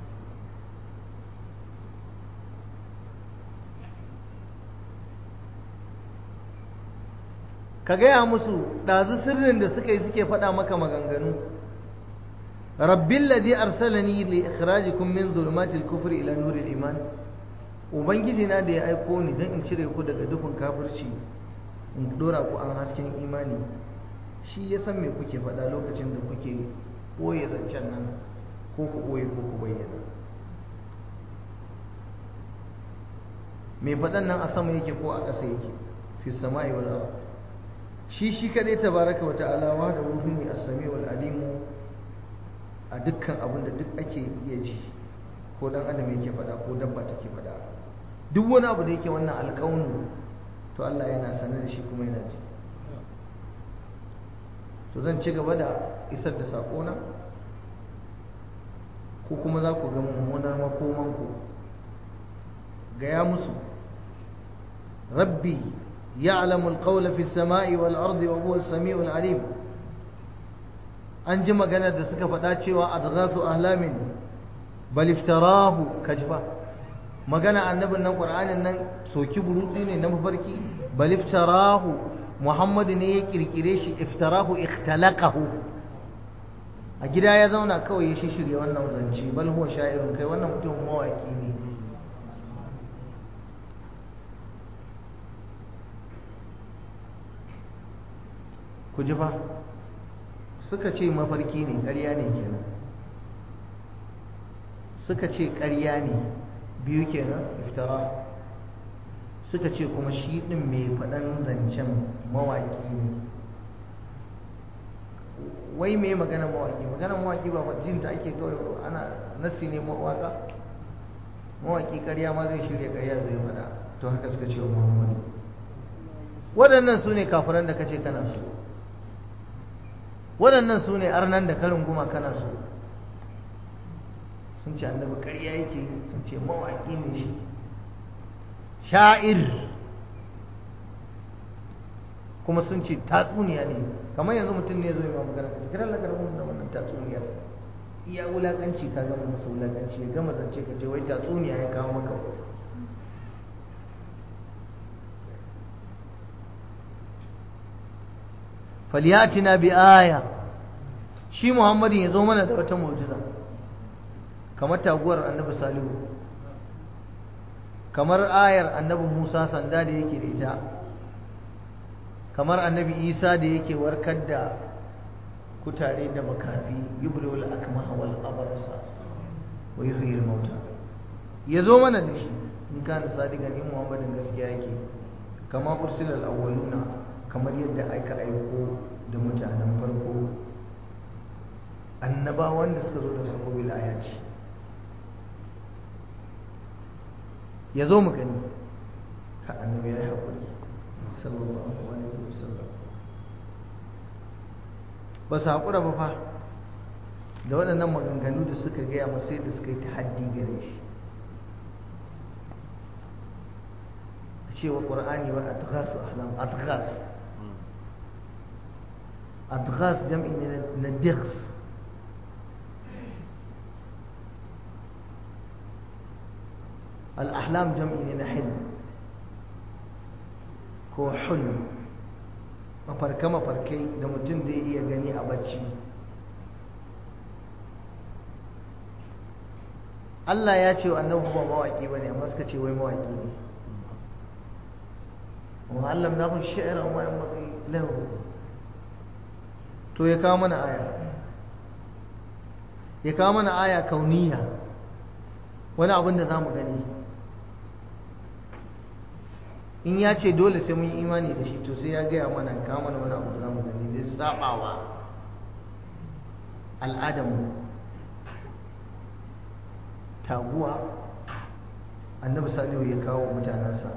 Ka gaya musu ɗazu sirrin da suka yi suke faɗa maka maganganu. Rabbil ladhi arsalani li ikhrajikum min dhulumatil kufri ila nuril iman. Ubangiji na da ya aiko ni don in cire ku daga dukkan kafirci in dora ku an hasken imani, shi ya san me kuke faɗa lokacin da kuke ɓoye zancen nan, ko ku ɓoye ko ku bayyana. Me faɗan nan a sama yake ko a ƙasa yake? Fi sama'i wal ard. Shi kadai tabaraka wa ta'ala wa da ruhi as-sami wal alimu a dukkan abin da duk ake iya ji, ko dan adam yake faɗa ko dabba take faɗa. Duk wani abu da yake wannan alƙaunu, to Allah yana sanar da shi kuma yana ji. To zan ci gaba da isar da saƙona, ko kuma za ku ga mummunar makomanku. Gaya musu rabbi ya'lamu al-qawla fi as-sama'i wal ardi wa huwa as-sami'ul 'alim. An ji maganar da suka faɗa cewa adghasu ahlamin bal iftarahu, kajba magana annabin nan Qur'anin nan soki burutsi ne na mafarki, bal iftarahu, Muhammadu ne ya kirkire shi, iftarahu ikhtalaqahu, a gida ya zauna kawai ya shirye wannan zance, bal huwa sha'irun, kai wannan mutum mawaki ne. ku ji fa, suka ce mafarki ne, ƙarya ne kenan, suka ce ƙarya ne, biyu kenan, iftara. Suka ce kuma shi ɗin mai faɗan zancen mawaƙi ne. Wai me magana mawaƙi? Magana mawaƙi ba jin ta ake kawai, ana nassi ne mawaƙa. Mawaƙi ƙarya ma zai shirya ƙarya zai faɗa. To haka suka ce wa Muhammadu. Waɗannan su ne kafiran da kace kana so. Waɗannan su ne arnan da karin guma kana so. Sun ce annabi ƙarya yake, sun ce mawaƙi ne shi, sha'ir, kuma sun ce tatsuniya ne. Kamar yanzu mutum ne zai ma magana ka kira Allah karamin da wannan tatsuniyar, iya wulaƙanci ka gama masa wulaƙanci, ya gama zance ka ce wai tatsuniya ya kawo maka. falyatina bi aya, shi Muhammadin ya zo mana da wata mu'jiza, kamar taguwar annabi Salihu, kamar ayar annabi Musa sanda da yake da ita, kamar annabi Isa da yake warkar da kutare da makafi, yubrul akmaha wal abrasa wa yuhyil mauta. Ya zo mana da shi in kana sadiqan, in Muhammadin gaskiya yake, kama ursilal awwaluna, kamar yadda aka aiko da mutanen farko, annabawan da suka zo da sako bil ayati. Ya zo mu gani, ka annabi ya yi haƙuri sallallahu alaihi wasallam. ba su haƙura ba fa da waɗannan maganganu da suka gaya masa, sai da suka yi tahaddi gare shi. A cewa ƙur'ani wa adghas ahlam, adghas adghas jam'i ne na dighs. al-ahlam jam'i ne na hilm ko hulm, mafarkai da mutum zai iya gani a bacci. Allah ya ce wa annabi ba mawaki bane, amma suka ce wai mawaki ne. wa allamnahu shi'ra wa ma yanbaghi lahu. to ya kawo mana aya kauniya, wani abin da zamu gani. in ya ce dole sai mun yi imani da shi, to sai ya gaya mana, kawo mana wani abu da zamu gani da sabawa al'adamu. taguwa annabi salihu ya kawo mutanensa,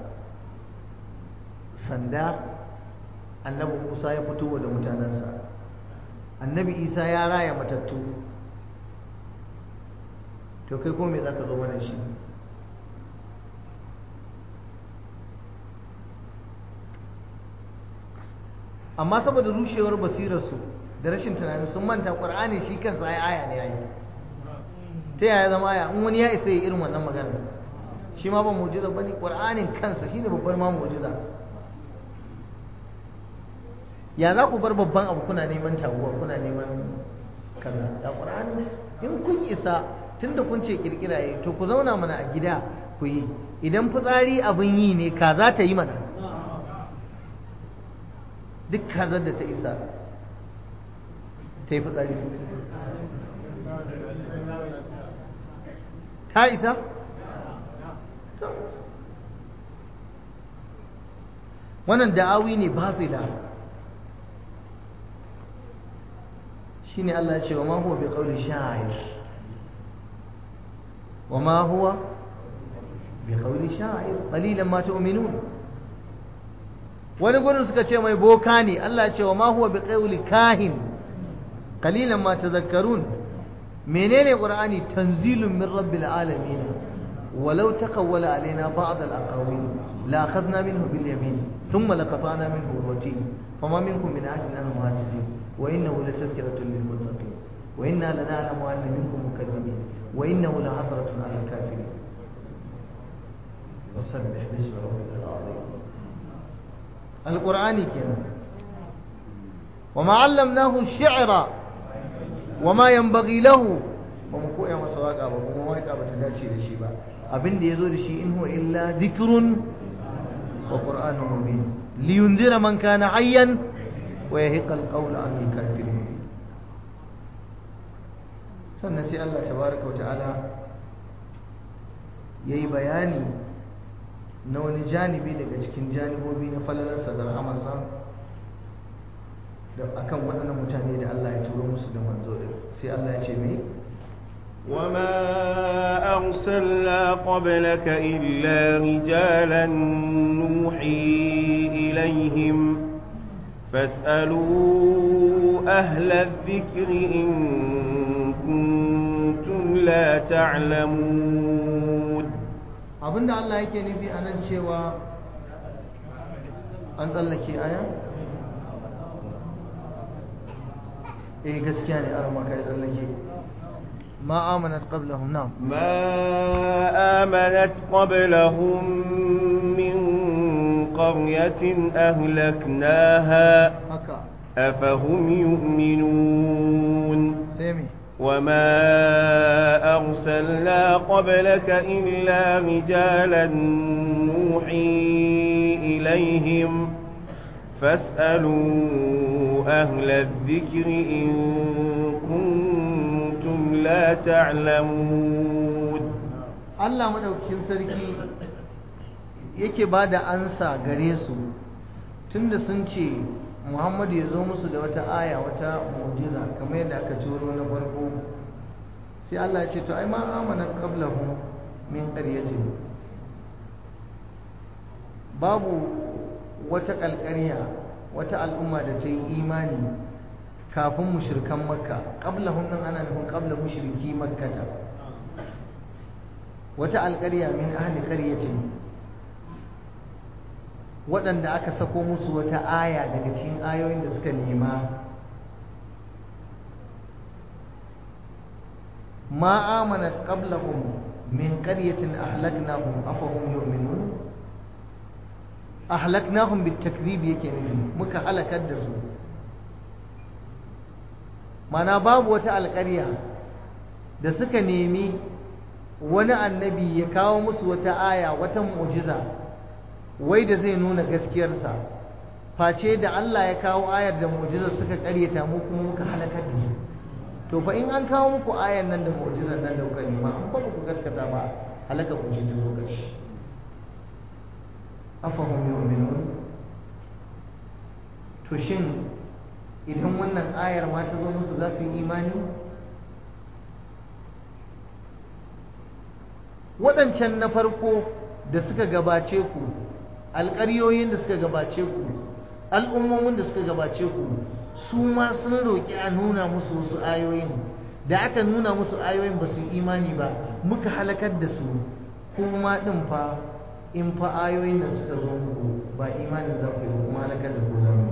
sanda annabi musa ya fito da mutanensa, annabi isa ya raya matattu. to kai ko me za ka zo mana shi? amma saboda rushewar basirarsu da rashin tunani sun manta ƙur'ani shi kansa ai aya ne ai. ta yaya zama aya in wani ya isa yi irin wannan magana? shi ma ba mu'jiza bane? ƙur'anin kansa shine babbar ma mu'jiza. ya za ku bar babban abu kuna neman taguwa, kuna neman kaza? da ƙur'ani in kun isa, tunda kun ce kirkira yi, to ku zauna mana a gida ku yi. idan fitsari abin yi ne, kaza ta yi mana. duk kazar da ta isa ta yi fitsari ta isa? wannan da'awi ne batila. shine Allah ya ce wa ma huwa bi qawli sha'ir, wa ma huwa bi qawli sha'ir qalilan ma tu'minun. wani gurin suka ce mai boka ne, Allah ya ce wa ma huwa bi qawli kahin qalilan ma tadhakkarun. menene qur'ani? tanzilun min rabbil alamin walau taqawwala alaina ba'd al-aqawil la akhadna minhu bil yamin thumma laqata'na minhu al-watin fama minkum min ahadin anhu hajizin wa innahu latazkiratun lil muttaqin wa inna lana'lamu anna minkum mukaththibin wa innahu lahasratun 'ala al-kafirin wasabbih bismi rabbikal 'azim. القرآن كنا وما علمناه الشعر وما ينبغي له. ومكو يا مسواقا وكما واقا بتداتشي دشي با abin da yazo da shi in huwa illa dhikrun wa qur'anun mubin liyunzira man kana hayyan wa yahiqa alqawla an al-kafirin. sannan sai Allah tabaaraka wa ta'ala yayi bayani na wani janibi daga cikin janibobi na falalarsa da rahamarsa da akan waɗannan mutane da Allah ya turo musu da manzo din. sai Allah ya ce mai وما أرسلنا قبلك إلا رجالا نوحي إليهم فاسألوا أهل الذكر إن كنتم لا تعلمون. abinda Allah yake nufi a nan cewa an tsallake aya? gaskiya ne arama kai tsallake. ma amanat qablahum na'am ma amanat qablahum min qaryatin ahlaknaha haka afahum yu'minun. sai وما أرسلنا قبلك إلا رجالا نوحي إليهم فاسألوا أهل الذكر إن كنتم لا تعلمون. الله مدوكين سركي yake bada ansa gare su tunda sun ce Muhammadu ya zo musu da wata aya, wata mu'jiza kamar yadda aka turo na farko. sai Allah ya ce to ai ma amana qablahum min qaryatin, babu wata kalkariya, wata al'umma da ta yi imani kafin mushrikan makka. qablahum nan ana nufin qabla mushriki makkata. wata alƙarya min ahli qaryatin, waɗanda aka sako musu wata aya daga cikin ayoyin da suka nema ma amanat qablahum min qaryatin ahlaknahum afahum yu'minun ahlaknahum bitakdhib yake nufi muka halakar da su mana babu wata alƙarya da suka nemi wani annabi ya kawo musu wata aya wata mu'jiza wai da zai nuna gaskiyarsa face da Allah ya kawo ayar da mu'jizar suka ƙaryata mu kuma muka halakar da su to fa in an kawo muku ayar nan da mu'jizar nan da kuka nema an ba ku gaskata ba halaka ku ce ta zo ƙarshe afahum yu'minun to shin idan wannan ayar ma ta zo musu za su yi imani waɗancan na farko da suka gabace ku alƙaryoyin da suka gabace ku al'ummomin da suka gabace ku su ma sun roƙi a nuna musu wasu ayoyin da aka nuna musu ayoyin ba su yi imani ba muka halakar da su kuma ɗin fa in fa ayoyin da suka zo muku ba imanin za ku yi kuma halakar da ku za mu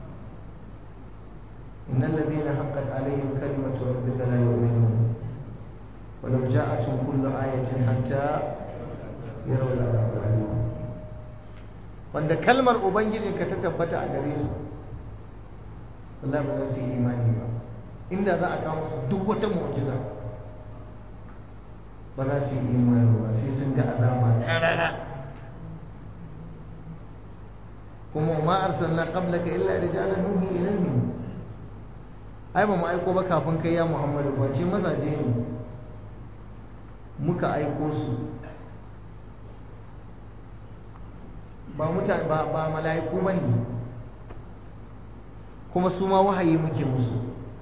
innal ladina haqqat alaihim kalimatu rabbika la yu'minun ولو جاءتهم كل آية حتى يروا العذاب الأليم wanda kalmar ubangijinka ta tabbata a gare su wallahi ba za su yi imani ba inda za a kawo musu duk wata mu'jiza ba za su yi imani ba sai sun ga azaba karara kuma ma arsalna qablaka illa rijalan nuhi ilayhim ai ba mu aiko ba kafin kai ya Muhammadu ba ce mazaje ne muka aiko su ba mutane ba mala'iku bane kuma su ma wahayi muke musu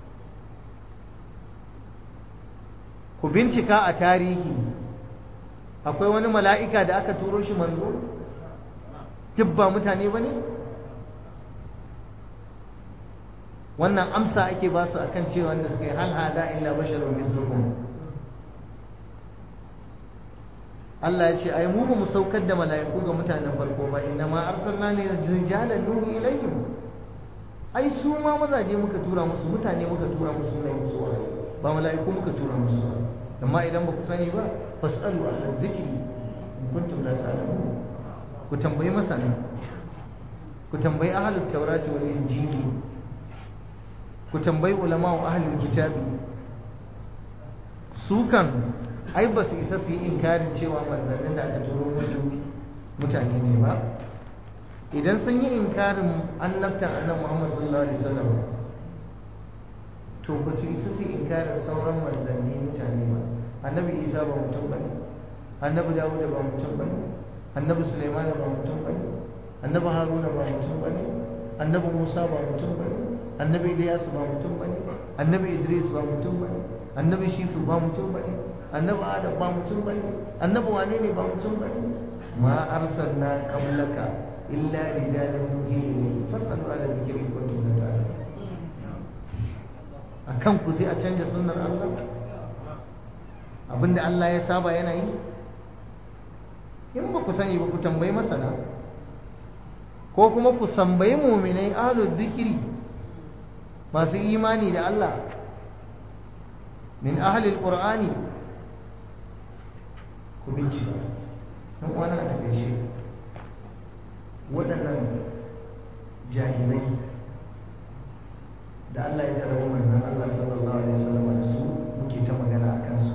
ku bincika a tarihi akwai wani mala'ika da aka turo shi manzo duk ba mutane bane wannan amsa ake ba su akan cewa wanda suka yi hal hada illa basharun mithlukum Allah ya ce ai mu ba mu saukar da mala'iku ga mutanen farko ba inna ma arsalna ne rijalan nuhi ilayhim ai su ma mazaje muka tura musu mutane muka tura musu ne musu wahayi ba mala'iku muka tura musu ba amma idan ba ku sani ba fasalu ahla dhikri in kuntum la ta'lamun ku tambayi masana ku tambayi ahlul tawrati wal injili ku tambayi ulama wa ahlul kitabi su kan ai ba su isa su yi inkarin cewa manzannin da aka turo musu mutane ne ba idan sun yi inkarin annabtan annabi Muhammad sallallahu alaihi wasallam to ba su isa su yi inkarin sauran manzanni mutane ba annabi Isa ba mutum bane annabi Dawud ba mutum bane annabi Sulaiman ba mutum bane annabi Haruna ba mutum bane annabi Musa ba mutum bane annabi Ilyas ba mutum bane annabi Idris ba mutum bane annabi Shisu ba mutum bane annabi Adam ba mutum bane annabi wane ne ba mutum bane ma arsalna qablaka illa rijalan nuhi ilayhi fasalu ala dhikri kuntum la ta'lamun akan ku sai a canja sunnar Allah abinda Allah ya saba yana yi in ba ku sani ba ku tambayi masana ko kuma ku tambayi mu'minai ahlul dhikri masu imani da Allah min ahli alqur'ani ku bincika don wani a takaice waɗannan jahilai da Allah ya jarabu manzon Allah sallallahu alaihi wasallam da su muke ta magana a kansu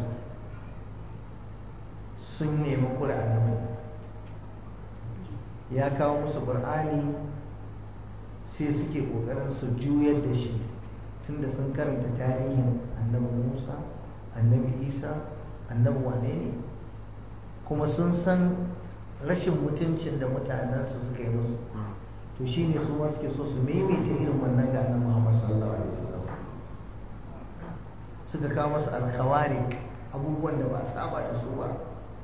sun nemi Qur'ani ya kawo musu Qur'ani sai suke ƙoƙarin su juyar da shi tunda sun karanta tarihin annabi Musa annabi Isa annabi wane ne kuma sun san rashin mutuncin da mutanensu suka yi musu to shi ne su ma suke so su maimaita irin wannan ga annabi Muhammad sallallahu alaihi wasallam suka kawo masa alkhawari abubuwan da ba a saba da su ba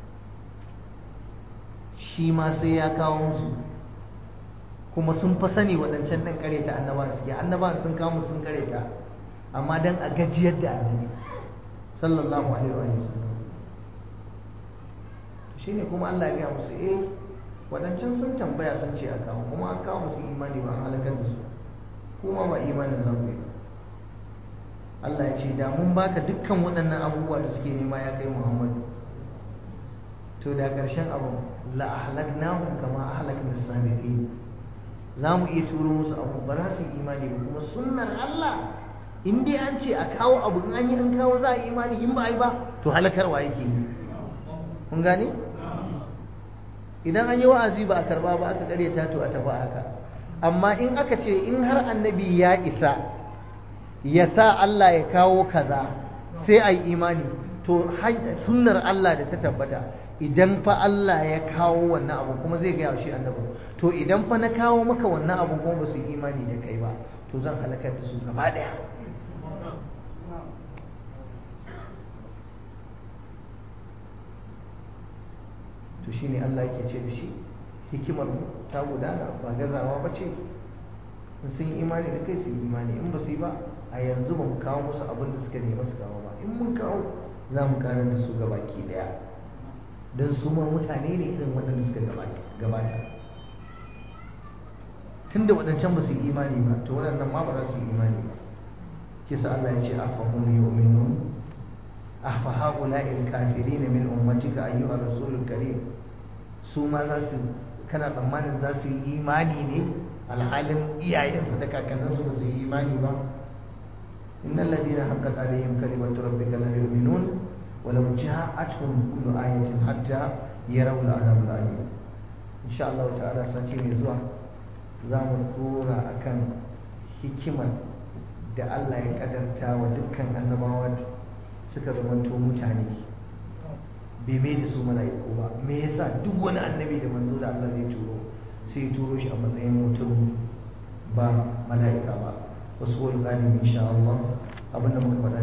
shi ma sai ya kawo musu kuma sun fa sani waɗancan ɗan kareta annabawan suke annabawan sun kawo sun kareta amma dan a gajiyar da annabi sallallahu alaihi wasallam shi ne kuma Allah ya gaya musu waɗancan sun tambaya sun ce a kawo kuma an kawo musu imani ba an halakar da su kuma ba imanin za ku yi Allah ya ce da mun baka dukkan waɗannan abubuwa da suke nema ya kai Muhammadu to da ƙarshen abu la ahlaknahum kama ahlakna as-sabiqin za mu iya turo musu abu ba za su yi imani ba kuma sunnar Allah in dai an ce a kawo abu in an yi an kawo za a yi imani in ba a yi ba to halakarwa yake yi kun gane idan an yi wa'azi ba a karba ba aka karyata to a tafi haka amma in aka ce in har annabi ya isa ya sa Allah ya kawo kaza sai a yi imani to sunnar Allah da ta tabbata idan fa Allah ya kawo wannan abu kuma zai gaya shi annabi to idan fa na kawo maka wannan abu kuma ba su yi imani da kai ba to zan halakar da su gaba daya to shine Allah yake ce da shi hikimar ta gudana ba gazawa ba ce in sun yi imani da kai su yi imani in ba su yi ba a yanzu ba mu kawo musu abin da suka nema su kawo ba in mun kawo za mu karar da su gabaki daya don su ma mutane ne irin waɗanda suka gabata tun da waɗancan ba su yi imani ba to waɗannan ma ba za su yi imani ba kisa Allah ya ce afahum yu'minun afa haula'il kafirin min ummatika ayyuhar rasulul karim su ma za su kana tsammanin za su yi imani ne alhalin iyayensu da kakanninsu ba su yi imani ba innal ladina haqqat alaihim kalimatu rabbika la yu'minun ولو جاءتهم كل آية حتى يروا العذاب الأليم إن شاء الله تعالى ساتي mai zuwa za mu dora akan hikimar da Allah ya kadarta wa dukkan annabawa suka zamanto mutane bai mai da su mala'iku ba me yasa duk wani annabi da manzo da Allah zai turo sai ya turo shi a matsayin mutum ba mala'ika ba wasu wani ƙarin insha Allah abinda muka faɗa